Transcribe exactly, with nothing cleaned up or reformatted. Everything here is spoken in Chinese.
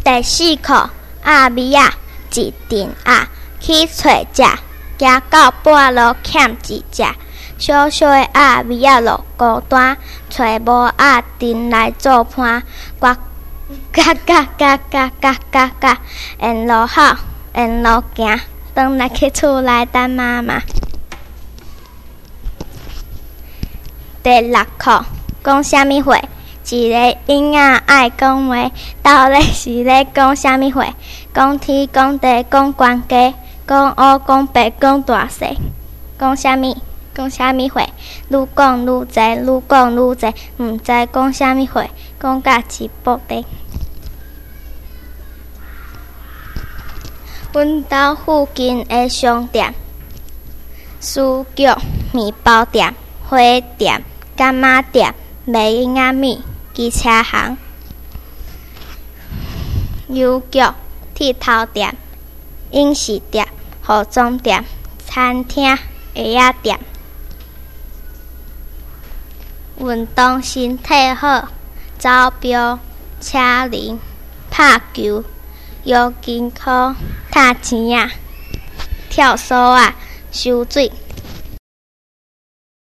第四课鸭米仔一阵鸭，去找食，行到半路欠一只。小小的鸭米仔落孤单，找无鸭阵来做伴。呱嘎嘎嘎嘎嘎嘎嘎，沿路跑，沿路行，转来去厝内等妈妈。第六课讲啥物话？一个婴仔爱讲话，到底是咧讲啥物话？讲天讲地讲悬家，讲乌讲白讲大细，讲啥物？讲啥物话？愈讲愈侪，愈讲愈侪，毋知讲啥物话，讲甲一步地。阮兜附近的商店，书局、面包店、花店、干妈店、卖婴仔米、机车行、邮局、剃头店、影视店、服装店、餐厅、鞋仔店。运动身体好，走标、车铃、拍球、摇筋箍、踢钱仔、跳绳仔、游水。